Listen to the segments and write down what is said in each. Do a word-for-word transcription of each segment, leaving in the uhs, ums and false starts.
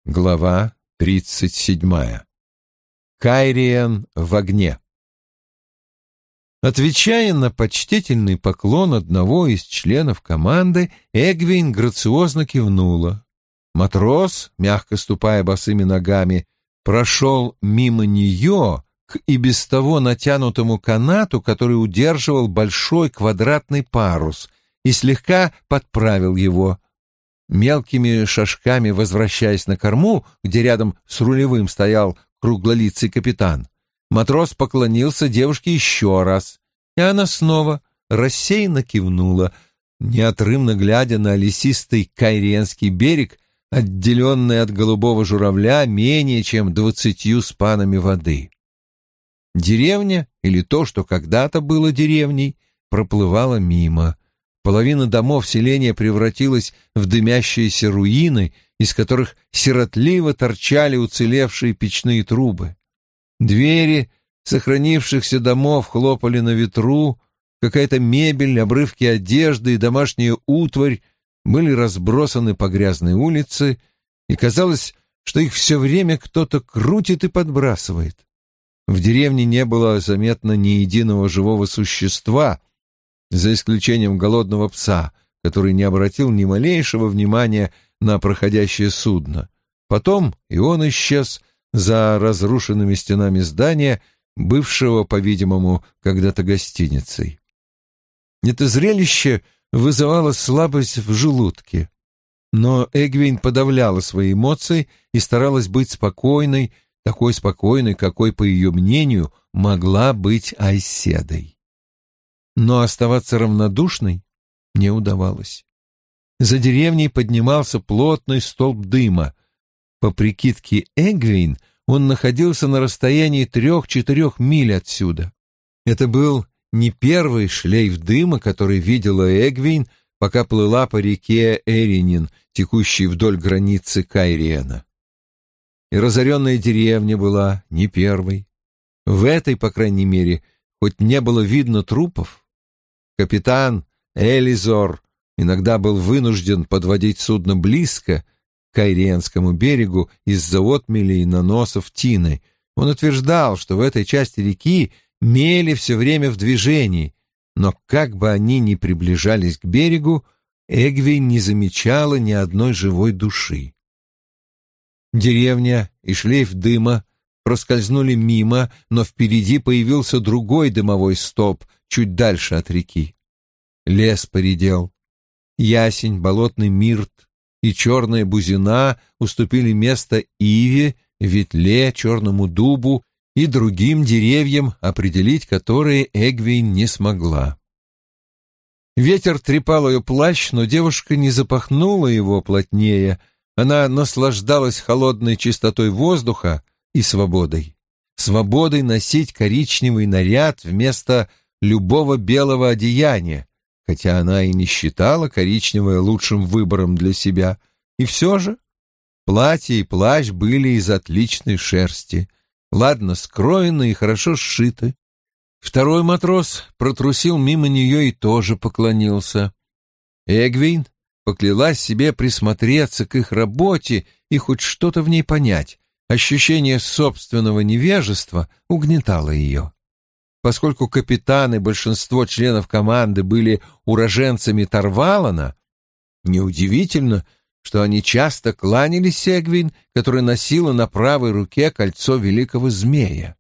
Глава тридцать седьмая. Кайриен в огне. Отвечая на почтительный поклон одного из членов команды, Эгвейн грациозно кивнула. Матрос, мягко ступая босыми ногами, прошел мимо нее к и без того натянутому канату, который удерживал большой квадратный парус, и слегка подправил его. Мелкими шажками возвращаясь на корму, где рядом с рулевым стоял круглолицый капитан, матрос поклонился девушке еще раз, и она снова рассеянно кивнула, неотрывно глядя на лесистый Кайриенский берег, отделенный от голубого журавля менее чем двадцатью спанами воды. Деревня, или то, что когда-то было деревней, проплывала мимо. Половина домов селения превратилась в дымящиеся руины, из которых сиротливо торчали уцелевшие печные трубы. Двери сохранившихся домов хлопали на ветру, какая-то мебель, обрывки одежды и домашняя утварь были разбросаны по грязной улице, и казалось, что их все время кто-то крутит и подбрасывает. В деревне не было заметно ни единого живого существа, за исключением голодного пса, который не обратил ни малейшего внимания на проходящее судно. Потом и он исчез за разрушенными стенами здания, бывшего, по-видимому, когда-то гостиницей. Это зрелище вызывало слабость в желудке, но Эгвейн подавляла свои эмоции и старалась быть спокойной, такой спокойной, какой, по ее мнению, могла быть Айседой. Но оставаться равнодушной не удавалось. За деревней поднимался плотный столб дыма. По прикидке Эгвейн, он находился на расстоянии трех-четырех миль отсюда. Это был не первый шлейф дыма, который видела Эгвейн, пока плыла по реке Эринин, текущей вдоль границы Кайриена. И разоренная деревня была не первой. В этой, по крайней мере, хоть не было видно трупов. Капитан Элизор иногда был вынужден подводить судно близко к Кайриенскому берегу из-за отмелей и наносов тины. Он утверждал, что в этой части реки мели все время в движении, но как бы они ни приближались к берегу, Эгвейн не замечала ни одной живой души. Деревня и шлейф дыма проскользнули мимо, но впереди появился другой дымовой столб, чуть дальше от реки. Лес поредел. Ясень, болотный мирт и черная бузина уступили место иве, ветле, черному дубу и другим деревьям, определить которые Эгвейн не смогла. Ветер трепал ее плащ, но девушка не запахнула его плотнее. Она наслаждалась холодной чистотой воздуха и свободой. Свободой носить коричневый наряд вместо любого белого одеяния, хотя она и не считала коричневое лучшим выбором для себя. И все же платье и плащ были из отличной шерсти, ладно скроены и хорошо сшиты. Второй матрос протрусил мимо нее и тоже поклонился. Эгвейн поклялась себе присмотреться к их работе и хоть что-то в ней понять. Ощущение собственного невежества угнетало ее. Поскольку капитан и большинство членов команды были уроженцами Тарвалана, неудивительно, что они часто кланялись Эгвейн, которая носила на правой руке кольцо великого змея.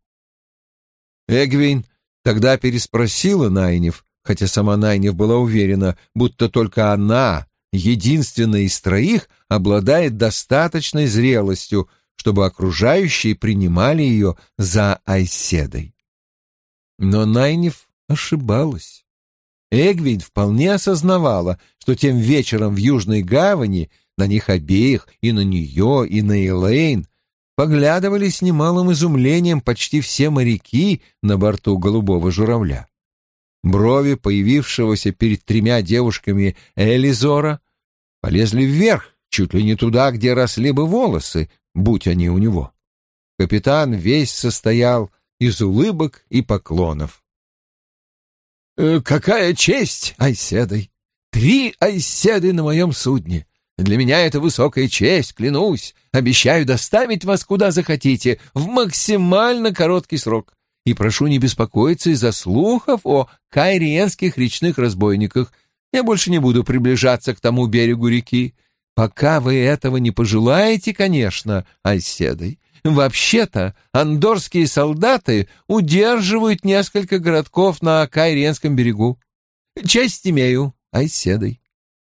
Эгвейн тогда переспросила Найниф, хотя сама Найниф была уверена, будто только она, единственная из троих, обладает достаточной зрелостью, чтобы окружающие принимали ее за Айседой. Но Найниф ошибалась. Эгвейн вполне осознавала, что тем вечером в Южной гавани на них обеих, и на нее, и на Элейн, поглядывали с немалым изумлением почти все моряки на борту голубого журавля. Брови появившегося перед тремя девушками Элизора полезли вверх, чуть ли не туда, где росли бы волосы, будь они у него. Капитан весь состоял из улыбок и поклонов. «Какая честь, Айседой! Три Айседы на моем судне! Для меня это высокая честь, клянусь. Обещаю доставить вас куда захотите в максимально короткий срок. И прошу не беспокоиться из-за слухов о кайриенских речных разбойниках. Я больше не буду приближаться к тому берегу реки. Пока вы этого не пожелаете, конечно, Айседой. Вообще-то, андорские солдаты удерживают несколько городков на Кайриенском берегу. Честь имею, Айседой.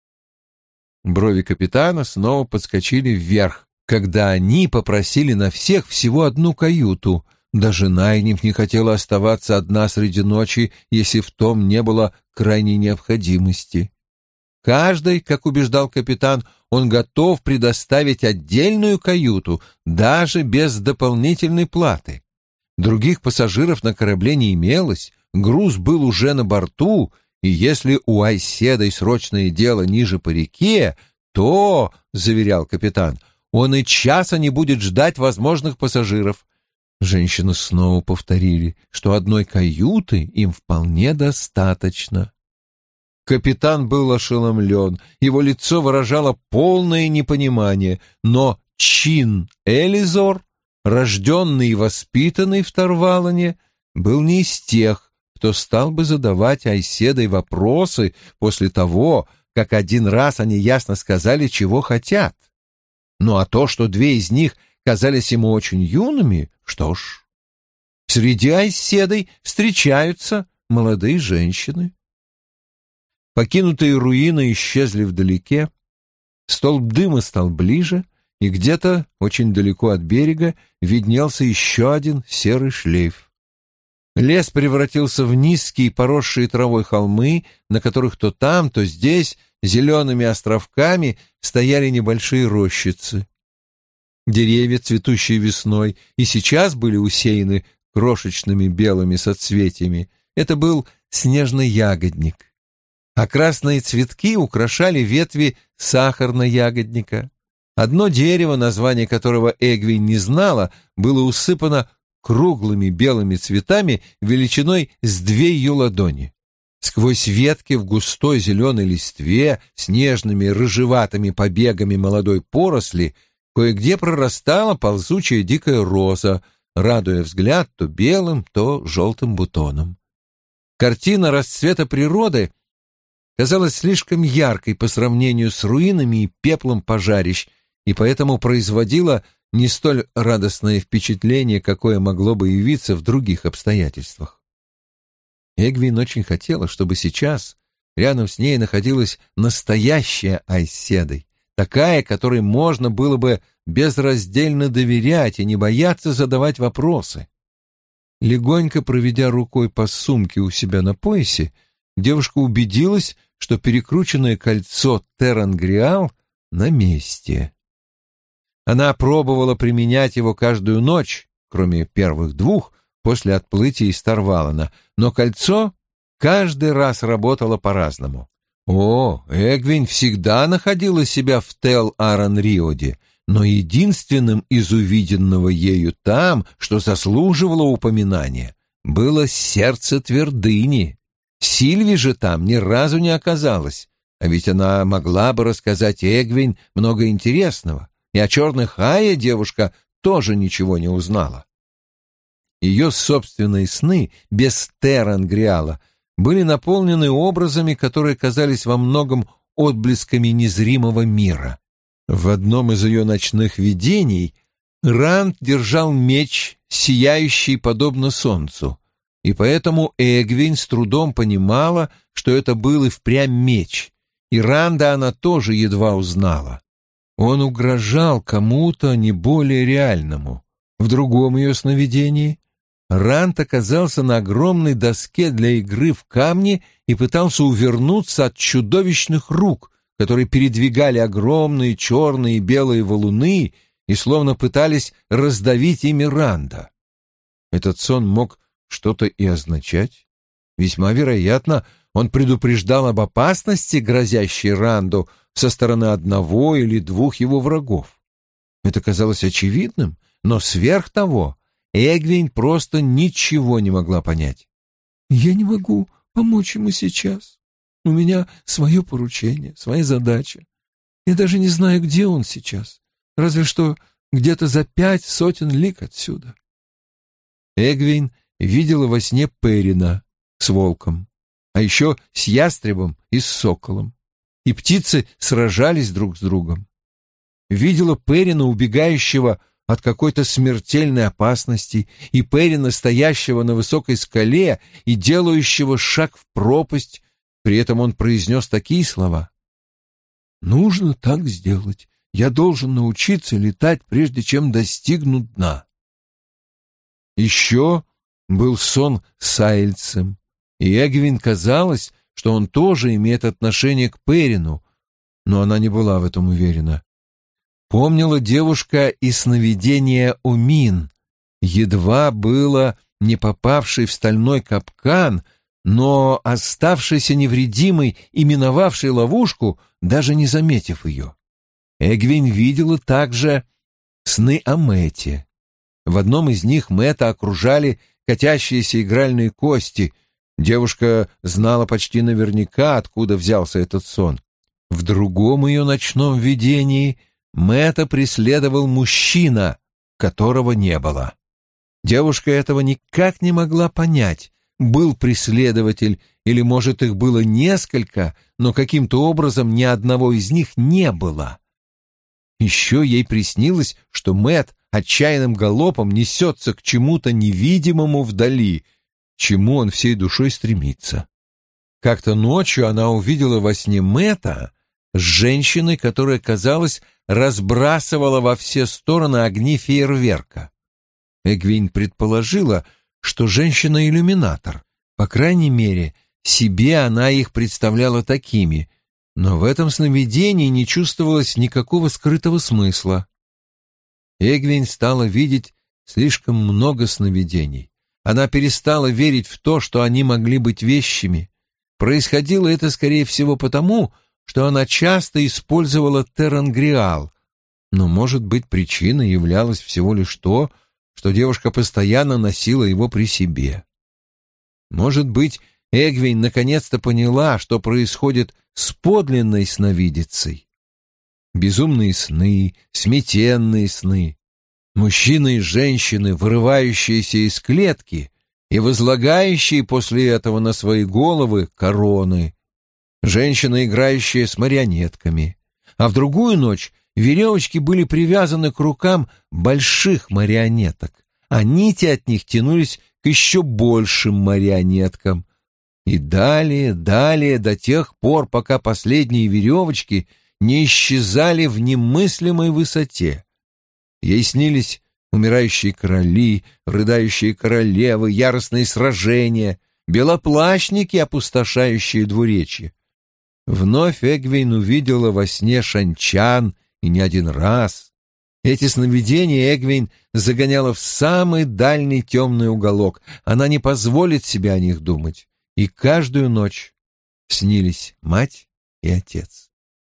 Брови капитана снова подскочили вверх, когда они попросили на всех всего одну каюту. Даже Найниф не хотела оставаться одна среди ночи, если в том не было крайней необходимости. Каждый, как убеждал капитан, он готов предоставить отдельную каюту, даже без дополнительной платы. Других пассажиров на корабле не имелось, груз был уже на борту, и если у Айседой срочное дело ниже по реке, то, — заверял капитан, — он и часа не будет ждать возможных пассажиров. Женщины снова повторили, что одной каюты им вполне достаточно. Капитан был ошеломлен, его лицо выражало полное непонимание, но Чин Элизор, рожденный и воспитанный в Тарвалоне, был не из тех, кто стал бы задавать Айседой вопросы после того, как один раз они ясно сказали, чего хотят. Ну а то, что две из них казались ему очень юными, что ж, среди Айседой встречаются молодые женщины. Покинутые руины исчезли вдалеке, столб дыма стал ближе, и где-то, очень далеко от берега, виднелся еще один серый шлейф. Лес превратился в низкие, поросшие травой холмы, на которых то там, то здесь, зелеными островками, стояли небольшие рощицы. Деревья, цветущие весной, и сейчас были усеяны крошечными белыми соцветиями. Это был снежный ягодник. А красные цветки украшали ветви сахарно-ягодника. Одно дерево, название которого Эгвин не знала, было усыпано круглыми белыми цветами величиной с две ее ладони. Сквозь ветки в густой зеленой листве с нежными рыжеватыми побегами молодой поросли кое-где прорастала ползучая дикая роза, радуя взгляд то белым, то желтым бутоном. Картина расцвета природы казалась слишком яркой по сравнению с руинами и пеплом пожарищ, и поэтому производила не столь радостное впечатление, какое могло бы явиться в других обстоятельствах. Эгвин очень хотела, чтобы сейчас рядом с ней находилась настоящая Айседой, такая, которой можно было бы безраздельно доверять и не бояться задавать вопросы. Легонько проведя рукой по сумке у себя на поясе, девушка убедилась, что перекрученное кольцо Террангриал на месте. Она пробовала применять его каждую ночь, кроме первых двух, после отплытия из Тарвалана, но кольцо каждый раз работало по-разному. О, Эгвин всегда находила себя в Тел-Аран-Риоде, но единственным из увиденного ею там, что заслуживало упоминания, было сердце твердыни. Сильви же там ни разу не оказалась, а ведь она могла бы рассказать Эгвин много интересного, и о черных Айе девушка тоже ничего не узнала. Ее собственные сны без Террангриала были наполнены образами, которые казались во многом отблесками незримого мира. В одном из ее ночных видений Ранд держал меч, сияющий подобно солнцу, и поэтому Эгвин с трудом понимала, что это был и впрямь меч, и Ранда она тоже едва узнала. Он угрожал кому-то не более реальному. В другом ее сновидении Ранд оказался на огромной доске для игры в камни и пытался увернуться от чудовищных рук, которые передвигали огромные черные и белые валуны и словно пытались раздавить ими Ранда. Этот сон мог что-то и означать. Весьма вероятно, он предупреждал об опасности, грозящей Ранду со стороны одного или двух его врагов. Это казалось очевидным, но сверх того Эгвин просто ничего не могла понять. «Я не могу помочь ему сейчас. У меня свое поручение, своя задача. Я даже не знаю, где он сейчас, разве что где-то за пять сотен лиг отсюда. Эгвин видела во сне Перина с волком, а еще с ястребом и с соколом, и птицы сражались друг с другом. Видела Перина, убегающего от какой-то смертельной опасности, и Перина, стоящего на высокой скале и делающего шаг в пропасть. При этом он произнес такие слова: «Нужно так сделать. Я должен научиться летать, прежде чем достигну дна». Еще был сон с Айльцем, и Эгвин казалось, что он тоже имеет отношение к Перину, но она не была в этом уверена. Помнила девушка и сновидение Умин, едва было не попавший в стальной капкан, но оставшийся невредимой и миновавший ловушку, даже не заметив ее. Эгвин видела также сны о Мэтте. В одном из них Мэтта окружали катящиеся игральные кости. Девушка знала почти наверняка, откуда взялся этот сон. В другом ее ночном видении Мэтта преследовал мужчина, которого не было. Девушка этого никак не могла понять. Был преследователь, или, может, их было несколько, но каким-то образом ни одного из них не было. Еще ей приснилось, что Мэтт отчаянным галопом несется к чему-то невидимому вдали, чему он всей душой стремится. Как-то ночью она увидела во сне Мэтта с женщиной, которая, казалось, разбрасывала во все стороны огни фейерверка. Эгвин предположила, что женщина — иллюминатор. По крайней мере, себе она их представляла такими, но в этом сновидении не чувствовалось никакого скрытого смысла. Эгвин стала видеть слишком много сновидений. Она перестала верить в то, что они могли быть вещами. Происходило это, скорее всего, потому, что она часто использовала терангриал, но, может быть, причиной являлось всего лишь то, что девушка постоянно носила его при себе. Может быть, Эгвин наконец-то поняла, что происходит с подлинной сновидицей. Безумные сны, сметенные сны, мужчины и женщины, вырывающиеся из клетки и возлагающие после этого на свои головы короны, женщина, играющая с марионетками, а в другую ночь веревочки были привязаны к рукам больших марионеток, а нити от них тянулись к еще большим марионеткам. И далее, далее, до тех пор, пока последние веревочки не исчезали в немыслимой высоте. Ей снились умирающие короли, рыдающие королевы, яростные сражения, белоплащники, опустошающие двуречье. Вновь Эгвин увидела во сне Шанчан, и не один раз. Эти сновидения Эгвин загоняла в самый дальний темный уголок. Она не позволит себе о них думать. И каждую ночь снились мать и отец.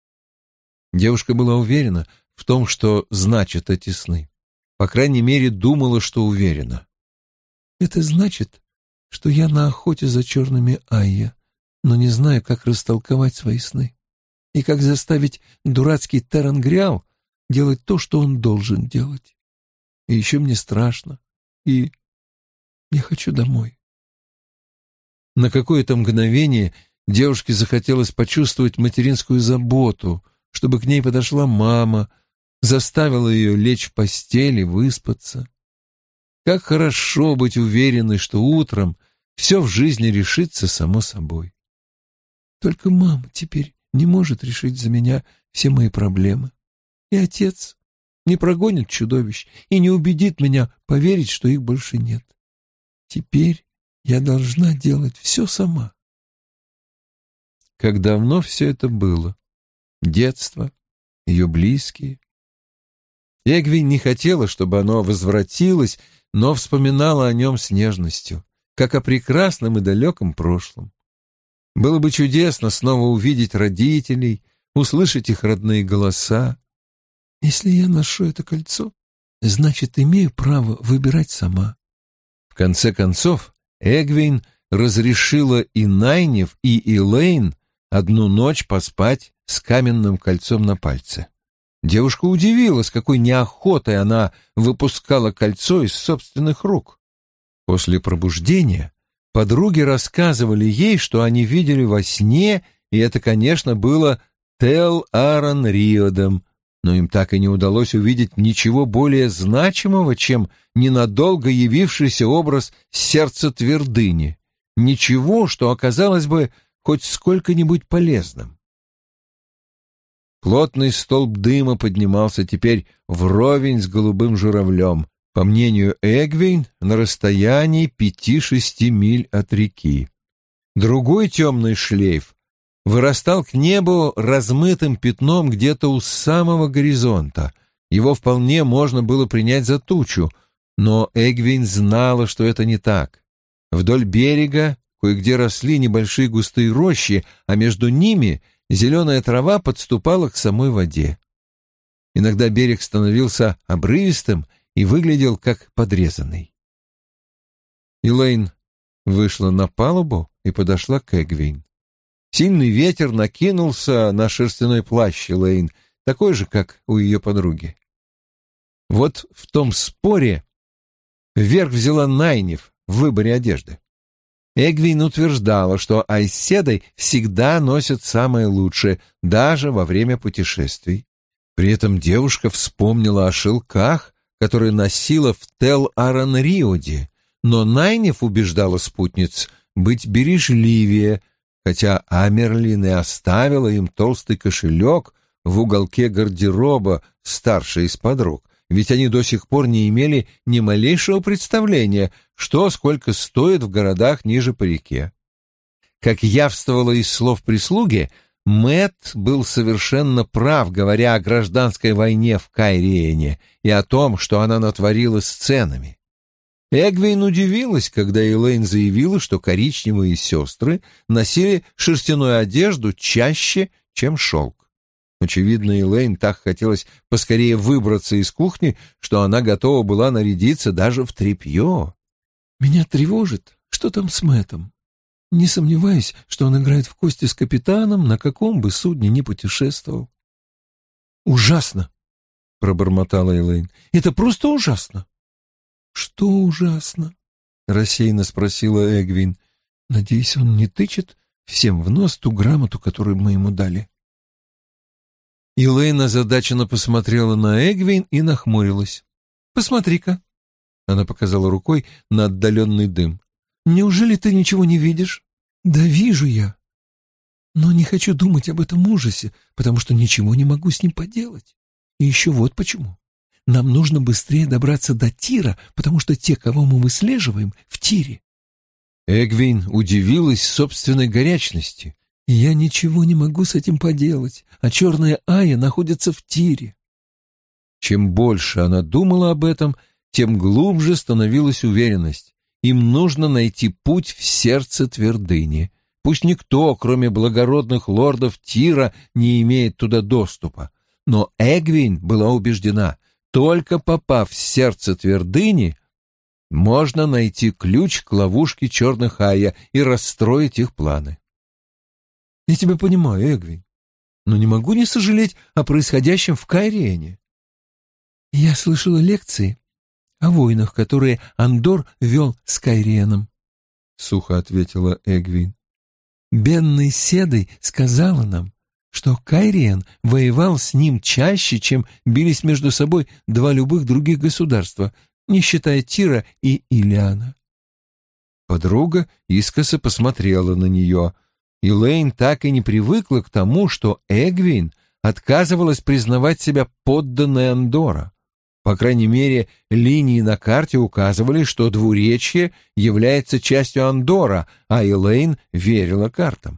Девушка была уверена в том, что значат эти сны. По крайней мере, думала, что уверена. «Это значит, что я на охоте за черными Айя, но не знаю, как растолковать свои сны и как заставить дурацкий терангриал делать то, что он должен делать. И еще мне страшно, и я хочу домой». На какое-то мгновение девушке захотелось почувствовать материнскую заботу, чтобы к ней подошла мама, заставила ее лечь в постель и выспаться. Как хорошо быть уверенной, что утром все в жизни решится само собой. Только мама теперь не может решить за меня все мои проблемы. И отец не прогонит чудовищ и не убедит меня поверить, что их больше нет. Теперь я должна делать все сама. Как давно все это было? Детство, ее близкие. Эгвин не хотела, чтобы оно возвратилось, но вспоминала о нем с нежностью, как о прекрасном и далеком прошлом. Было бы чудесно снова увидеть родителей, услышать их родные голоса. Если я ношу это кольцо, значит, имею право выбирать сама. В конце концов, Эгвин разрешила и Найнев, и Элейн одну ночь поспать с каменным кольцом на пальце. Девушка удивилась, с какой неохотой она выпускала кольцо из собственных рук. После пробуждения подруги рассказывали ей, что они видели во сне, и это, конечно, было Тел-Аран-Риодом, но им так и не удалось увидеть ничего более значимого, чем ненадолго явившийся образ сердца твердыни, ничего, что оказалось бы хоть сколько-нибудь полезным. Плотный столб дыма поднимался теперь вровень с голубым журавлем, по мнению Эгвейн, на расстоянии пяти-шести миль от реки. Другой темный шлейф вырастал к небу размытым пятном где-то у самого горизонта. Его вполне можно было принять за тучу, но Эгвейн знала, что это не так. Вдоль берега кое-где росли небольшие густые рощи, а между ними зеленая трава подступала к самой воде. Иногда берег становился обрывистым и выглядел как подрезанный. Элейн вышла на палубу и подошла к Эгвейн. Сильный ветер накинулся на шерстяной плащ Элейн, такой же, как у ее подруги. Вот в том споре вверх взяла Найниф в выборе одежды. Эгвейн утверждала, что айседой всегда носят самое лучшее, даже во время путешествий. При этом девушка вспомнила о шелках, которые носила в Тел-Аран-Риоде, но Найниф убеждала спутниц быть бережливее, хотя Амерлин и оставила им толстый кошелек в уголке гардероба старшей из подруг, ведь они до сих пор не имели ни малейшего представления, что сколько стоит в городах ниже по реке. Как явствовало из слов прислуги, Мэтт был совершенно прав, говоря о гражданской войне в Кайриене и о том, что она натворила с ценами. Эгвейн удивилась, когда Элейн заявила, что коричневые сестры носили шерстяную одежду чаще, чем шелк. Очевидно, Элейн так хотелось поскорее выбраться из кухни, что она готова была нарядиться даже в тряпье. «Меня тревожит, что там с Мэттом. Не сомневаюсь, что он играет в кости с капитаном, на каком бы судне ни путешествовал». «Ужасно!» — пробормотала Элейн. «Это просто ужасно!» «Что ужасно?» — рассеянно спросила Эгвин. «Надеюсь, он не тычет всем в нос ту грамоту, которую мы ему дали». Элейн озадаченно посмотрела на Эгвин и нахмурилась. «Посмотри-ка!» — она показала рукой на отдаленный дым. «Неужели ты ничего не видишь?» «Да вижу я. Но не хочу думать об этом ужасе, потому что ничего не могу с ним поделать. И еще вот почему. Нам нужно быстрее добраться до Тира, потому что те, кого мы выслеживаем, в Тире». Эгвин удивилась собственной горячности. «Я ничего не могу с этим поделать, а черная Ая находится в Тире». Чем больше она думала об этом, тем глубже становилась уверенность. Им нужно найти путь в сердце твердыни. Пусть никто, кроме благородных лордов Тира, не имеет туда доступа. Но Эгвин была убеждена, только попав в сердце твердыни, можно найти ключ к ловушке черных Ая и расстроить их планы. «Я тебя понимаю, Эгвин, но не могу не сожалеть о происходящем в Кайриене. Я слышала лекции о войнах, которые Андор вел с Кайриеном», — сухо ответила Эгвин. «Бенной Седой сказала нам, что Кайриен воевал с ним чаще, чем бились между собой два любых других государства, не считая Тира и Илиана». Подруга искоса посмотрела на нее. Элейн так и не привыкла к тому, что Эгвин отказывалась признавать себя подданной Андора. По крайней мере, линии на карте указывали, что двуречье является частью Андора, а Элейн верила картам.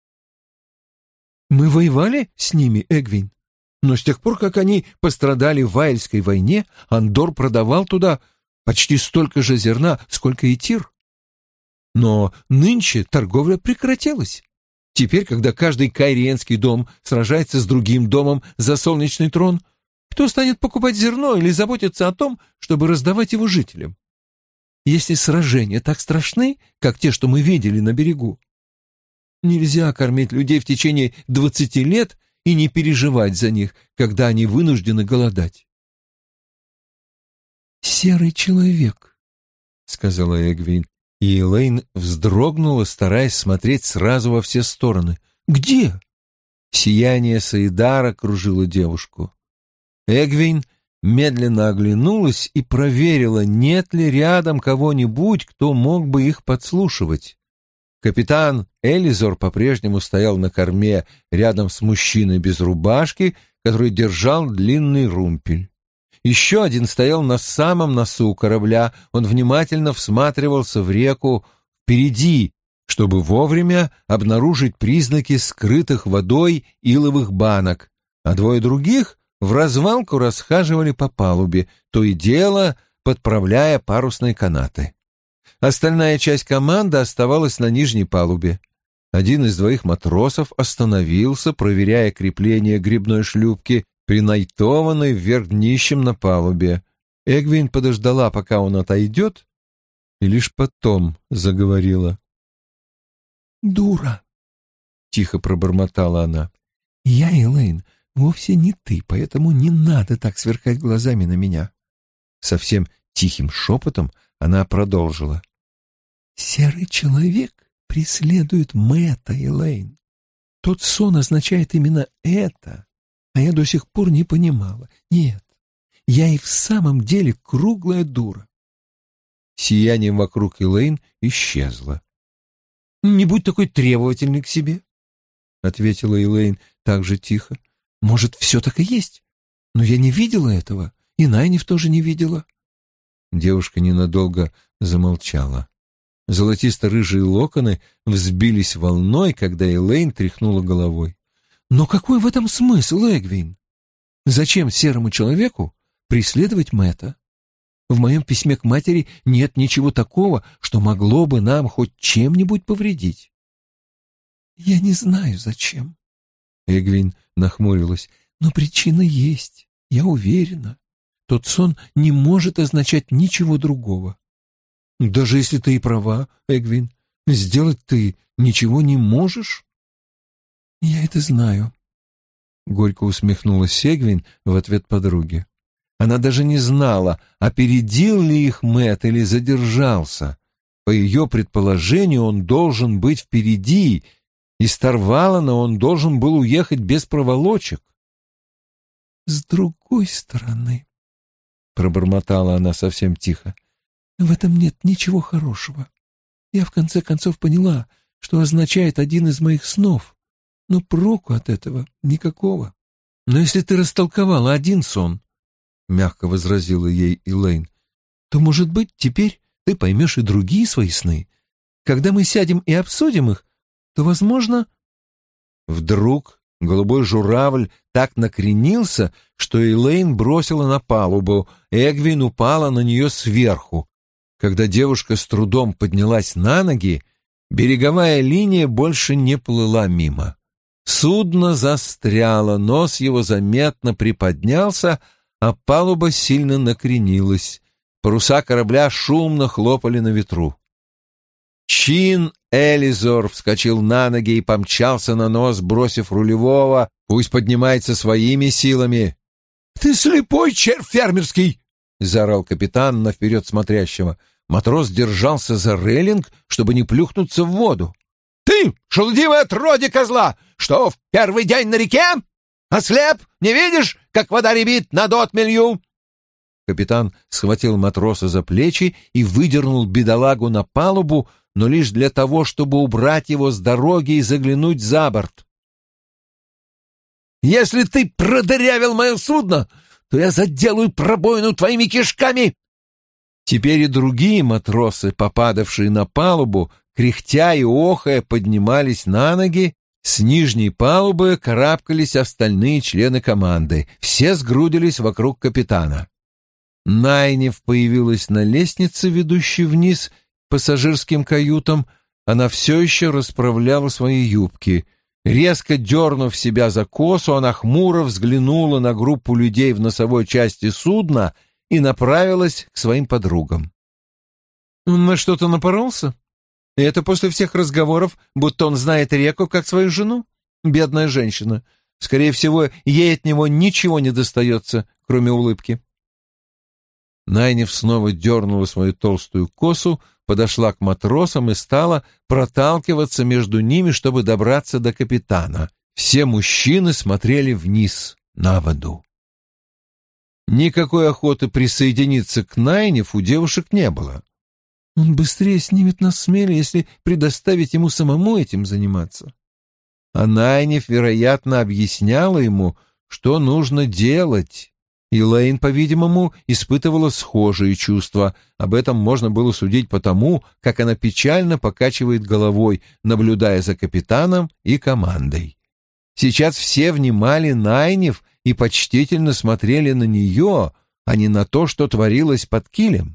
«Мы воевали с ними, Эгвин, но с тех пор, как они пострадали в Ваэльской войне, Андор продавал туда почти столько же зерна, сколько и Тир. Но нынче торговля прекратилась. Теперь, когда каждый кайриенский дом сражается с другим домом за солнечный трон, кто станет покупать зерно или заботиться о том, чтобы раздавать его жителям? Если сражения так страшны, как те, что мы видели на берегу, Нельзя кормить людей в течение двадцати лет и не переживать за них, когда они вынуждены голодать. «Серый человек», — сказала Эгвин, и Элейн вздрогнула, стараясь смотреть сразу во все стороны. «Где?» Сияние Саидара кружило девушку. Эгвин медленно оглянулась и проверила, нет ли рядом кого-нибудь, кто мог бы их подслушивать. Капитан Элизор по-прежнему стоял на корме рядом с мужчиной без рубашки, который держал длинный румпель. Еще один стоял на самом носу корабля, он внимательно всматривался в реку впереди, чтобы вовремя обнаружить признаки скрытых водой иловых банок, а двое других в развалку расхаживали по палубе, то и дело подправляя парусные канаты. Остальная часть команды оставалась на нижней палубе. Один из двоих матросов остановился, проверяя крепление гребной шлюпки, принайтованной вверх днищем на палубе. Эгвин подождала, пока он отойдет, и лишь потом заговорила. «Дура!» — тихо пробормотала она. «Я, Элейн, вовсе не ты, поэтому не надо так сверкать глазами на меня». Совсем тихим шепотом она продолжила. «Серый человек преследует Мэтта, Элейн. Тот сон означает именно это, а я до сих пор не понимала. Нет, я и в самом деле круглая дура». Сияние вокруг Элейн исчезло. «Не будь такой требовательный к себе», — ответила Элейн так же тихо. «Может, все так и есть? Но я не видела этого, и Найниф тоже не видела». Девушка ненадолго замолчала. Золотисто-рыжие локоны взбились волной, когда Элейн тряхнула головой. «Но какой в этом смысл, Эгвин? Зачем серому человеку преследовать Мэтта? В моем письме к матери нет ничего такого, что могло бы нам хоть чем-нибудь повредить». «Я не знаю, зачем», — Эгвин нахмурилась, — «но причина есть, я уверена. Тот сон не может означать ничего другого». «Даже если ты и права, Эгвин, сделать ты ничего не можешь?» «Я это знаю», — горько усмехнулась Эгвин в ответ подруге. Она даже не знала, опередил ли их Мэтт или задержался. По ее предположению, он должен быть впереди, из Тарвалана он должен был уехать без проволочек. «С другой стороны», — пробормотала она совсем тихо, — «в этом нет ничего хорошего. Я в конце концов поняла, что означает один из моих снов, но проку от этого никакого». «Но если ты растолковала один сон», — мягко возразила ей Элейн, — «то, может быть, теперь ты поймешь и другие свои сны. Когда мы сядем и обсудим их, то, возможно...» Вдруг голубой журавль так накренился, что Элейн бросила на палубу, Эгвин упала на нее сверху. Когда девушка с трудом поднялась на ноги, береговая линия больше не плыла мимо. Судно застряло, нос его заметно приподнялся, а палуба сильно накренилась. Паруса корабля шумно хлопали на ветру. Чин Элизор вскочил на ноги и помчался на нос, бросив рулевого. «Пусть поднимается своими силами». «Ты слепой, червь фермерский!» — заорал капитан на вперед смотрящего. Матрос держался за рейлинг, чтобы не плюхнуться в воду. «Ты, шелудивое отродье козла, что в первый день на реке? Ослеп? Не видишь, как вода рябит над отмелью?» Капитан схватил матроса за плечи и выдернул бедолагу на палубу, но лишь для того, чтобы убрать его с дороги и заглянуть за борт. «Если ты продырявил мое судно, то я заделаю пробоину твоими кишками!» Теперь и другие матросы, попадавшие на палубу, кряхтя и охая, поднимались на ноги. С нижней палубы карабкались остальные члены команды. Все сгрудились вокруг капитана. Найниф появилась на лестнице, ведущей вниз к пассажирским каютам. Она все еще расправляла свои юбки. Резко дернув себя за косу, она хмуро взглянула на группу людей в носовой части судна и направилась к своим подругам. «На что-то напоролся?» И это после всех разговоров, будто он знает реку как свою жену? Бедная женщина. Скорее всего, ей от него ничего не достается, кроме улыбки. Найниф снова дернула свою толстую косу, подошла к матросам и стала проталкиваться между ними, чтобы добраться до капитана. Все мужчины смотрели вниз, на воду. Никакой охоты присоединиться к Найниф у девушек не было. Он быстрее снимет нас с мели, если предоставить ему самому этим заниматься. А Найниф, вероятно, объясняла ему, что нужно делать. И Лейн, по-видимому, испытывала схожие чувства. Об этом можно было судить по тому, как она печально покачивает головой, наблюдая за капитаном и командой. Сейчас все внимали Найниф и почтительно смотрели на нее, а не на то, что творилось под килем.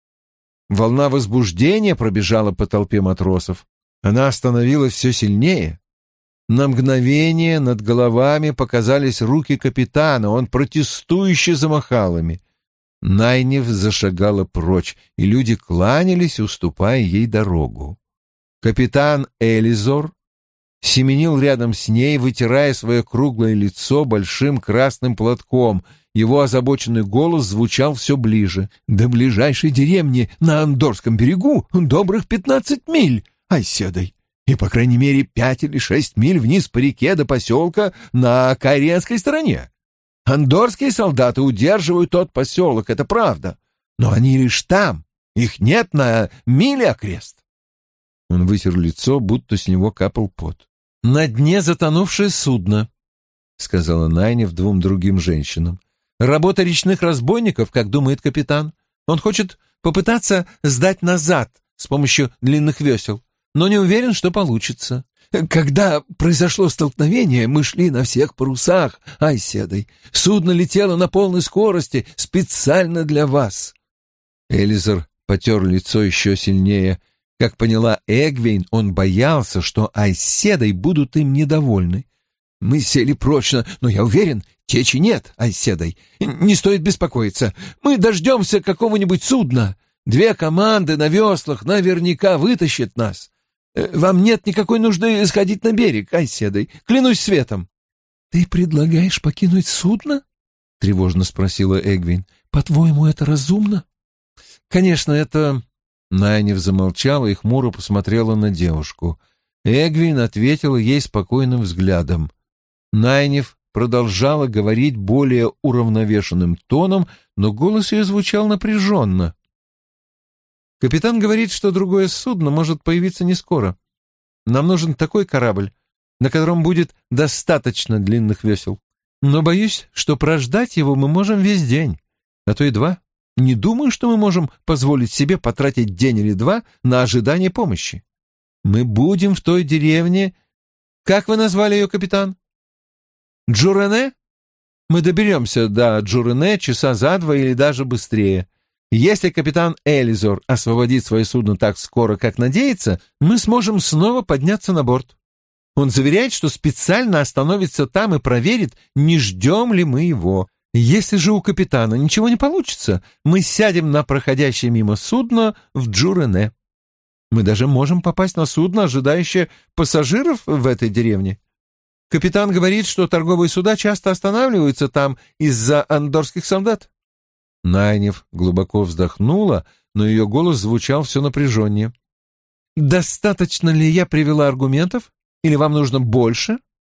Волна возбуждения пробежала по толпе матросов. Она становилась все сильнее. На мгновение над головами показались руки капитана, он протестующе замахал ими. Найниф зашагала прочь, и люди кланялись, уступая ей дорогу. Капитан Элизор семенил рядом с ней, вытирая свое круглое лицо большим красным платком. Его озабоченный голос звучал все ближе. «До ближайшей деревни на Андорском берегу добрых пятнадцать миль, айседай, и, по крайней мере, пять или шесть миль вниз по реке до поселка на Кайренской стороне. Андорские солдаты удерживают тот поселок, это правда, но они лишь там, их нет на миле окрест». Он вытер лицо, будто с него капал пот. «На дне затонувшее судно», — сказала Найниф двум другим женщинам. «Работа речных разбойников, как думает капитан. Он хочет попытаться сдать назад с помощью длинных весел, но не уверен, что получится. Когда произошло столкновение, мы шли на всех парусах, айседай. Судно летело на полной скорости специально для вас». Элизар потер лицо еще сильнее. Как поняла Эгвейн, он боялся, что айседай будут им недовольны. «Мы сели прочно, но я уверен, течи нет, айседай. Не стоит беспокоиться. Мы дождемся какого-нибудь судна. Две команды на веслах наверняка вытащат нас. Вам нет никакой нужды сходить на берег, айседай. Клянусь светом». «Ты предлагаешь покинуть судно?» — тревожно спросила Эгвейн. «По-твоему, это разумно?» «Конечно, это...» Найниф замолчала и хмуро посмотрела на девушку. Эгвейн ответила ей спокойным взглядом. Найниф продолжала говорить более уравновешенным тоном, но голос ее звучал напряженно. «Капитан говорит, что другое судно может появиться не скоро. Нам нужен такой корабль, на котором будет достаточно длинных весел. Но боюсь, что прождать его мы можем весь день, а то и два. Не думаю, что мы можем позволить себе потратить день или два на ожидание помощи. Мы будем в той деревне... Как вы назвали ее, капитан? Джурене? Мы доберемся до Джурене часа за два или даже быстрее. Если капитан Элизор освободит свое судно так скоро, как надеется, мы сможем снова подняться на борт. Он заверяет, что специально остановится там и проверит, не ждем ли мы его. Если же у капитана ничего не получится, мы сядем на проходящее мимо судно в Джурене. Мы даже можем попасть на судно, ожидающее пассажиров в этой деревне. Капитан говорит, что торговые суда часто останавливаются там из-за андорских солдат». Найниф глубоко вздохнула, но ее голос звучал все напряженнее. «Достаточно ли я привела аргументов? Или вам нужно больше?»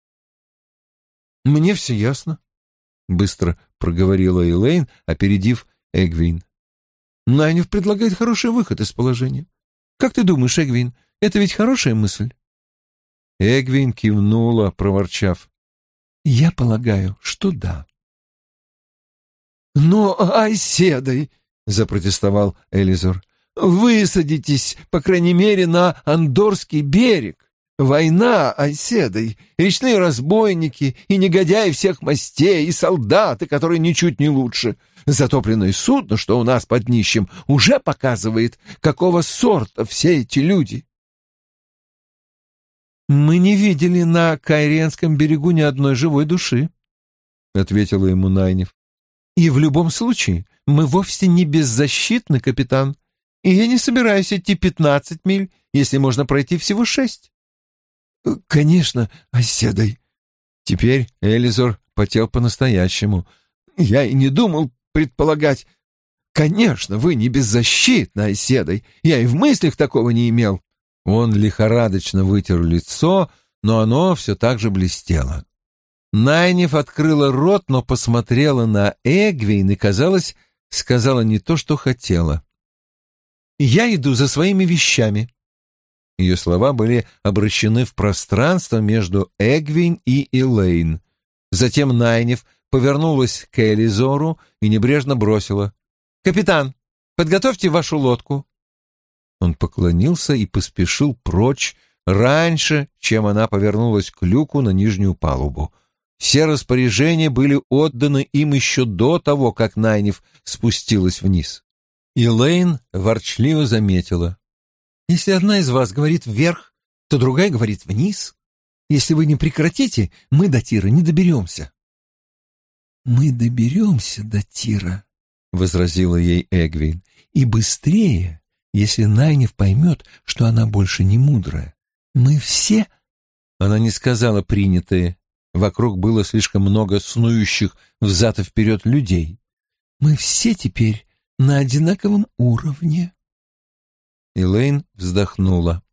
«Мне все ясно», — быстро проговорила Элейн, опередив Эгвейн. «Найниф предлагает хороший выход из положения. Как ты думаешь, Эгвейн, это ведь хорошая мысль?» Эгвейн кивнула, проворчав. «Я полагаю, что да». «Но, айседай», — запротестовал Элизор, — «высадитесь, по крайней мере, на Андорский берег. Война, айседай, речные разбойники и негодяи всех мастей, и солдаты, которые ничуть не лучше. Затопленное судно, что у нас под днищем, уже показывает, какого сорта все эти люди». «Мы не видели на Кайренском берегу ни одной живой души», — ответила ему Найниф. «И в любом случае мы вовсе не беззащитны, капитан. и я не собираюсь идти пятнадцать миль, если можно пройти всего шесть». «Конечно, оседай». Теперь Элизор потел по-настоящему. «Я и не думал предполагать. Конечно, вы не беззащитны, оседай. Я и в мыслях такого не имел». Он лихорадочно вытер лицо, но оно все так же блестело. Найниф открыла рот, но посмотрела на Эгвейн и, казалось, сказала не то, что хотела. «Я иду за своими вещами». Ее слова были обращены в пространство между Эгвейн и Элейн. Затем Найниф повернулась к Элизору и небрежно бросила: «Капитан, подготовьте вашу лодку». Он поклонился и поспешил прочь раньше, чем она повернулась к люку на нижнюю палубу. Все распоряжения были отданы им еще до того, как Найниф спустилась вниз. Элейн ворчливо заметила: «Если одна из вас говорит вверх, то другая говорит вниз. Если вы не прекратите, мы до Тира не доберемся». «Мы доберемся до Тира», — возразила ей Эгвейн, — «и быстрее, если Найниф поймет, что она больше не мудрая. Мы все...» Она не сказала принятые. Вокруг было слишком много снующих взад и вперед людей. «Мы все теперь на одинаковом уровне». Элейн вздохнула.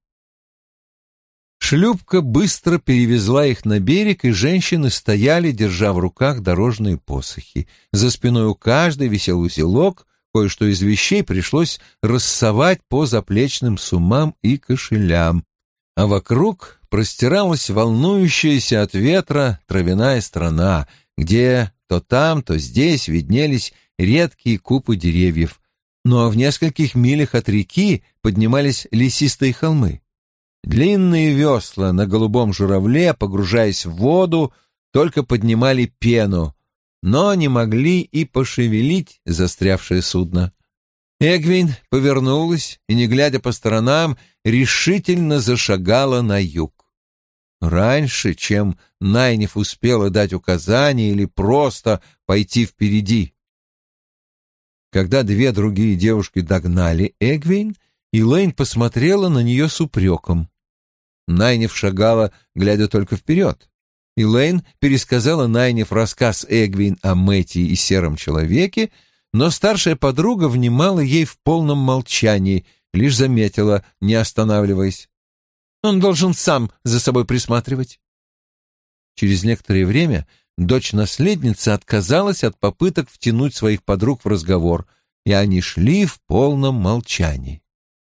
Шлюпка быстро перевезла их на берег, и женщины стояли, держа в руках дорожные посохи. За спиной у каждой висел узелок, кое-что из вещей пришлось рассовать по заплечным суммам и кошелям, а вокруг простиралась волнующаяся от ветра травяная страна, где то там, то здесь виднелись редкие купы деревьев, ну а в нескольких милях от реки поднимались лесистые холмы. Длинные весла на голубом журавле, погружаясь в воду, только поднимали пену, но не могли и пошевелить застрявшее судно. Эгвейн повернулась и, не глядя по сторонам, решительно зашагала на юг. Раньше, чем Найниф успела дать указания или просто пойти впереди. Когда две другие девушки догнали Эгвейн, Элейн посмотрела на нее с упреком. Найниф шагала, глядя только вперед. Элейн пересказала Найниф рассказ Эгвейн о Мэтти и сером человеке, но старшая подруга внимала ей в полном молчании, лишь заметила, не останавливаясь: «Он должен сам за собой присматривать». Через некоторое время дочь-наследницы отказалась от попыток втянуть своих подруг в разговор, и они шли в полном молчании.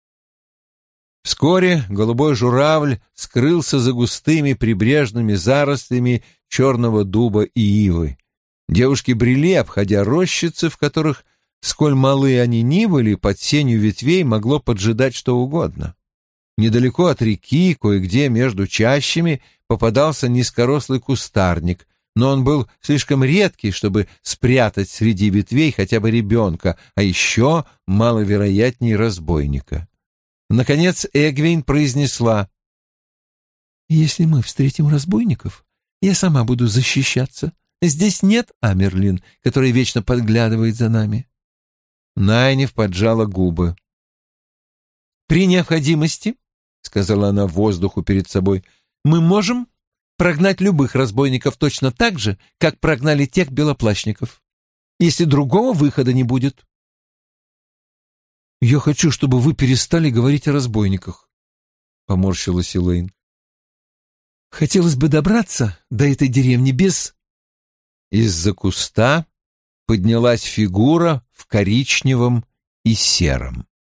Вскоре голубой журавль скрылся за густыми прибрежными зарослями черного дуба и ивы. Девушки брели, обходя рощицы, в которых, сколь малы они ни были, под сенью ветвей могло поджидать что угодно. Недалеко от реки, кое-где между чащами, попадался низкорослый кустарник, но он был слишком редкий, чтобы спрятать среди ветвей хотя бы ребенка, а еще маловероятней разбойника. Наконец Эгвейн произнесла: «Если мы встретим разбойников, я сама буду защищаться. Здесь нет Амерлин, который вечно подглядывает за нами». Найниф поджала губы. «При необходимости, — сказала она воздуху перед собой, — мы можем прогнать любых разбойников точно так же, как прогнали тех белоплащников, если другого выхода не будет». «Я хочу, чтобы вы перестали говорить о разбойниках», — поморщилась Элейн. «Хотелось бы добраться до этой деревни без...» Из-за куста поднялась фигура в коричневом и сером.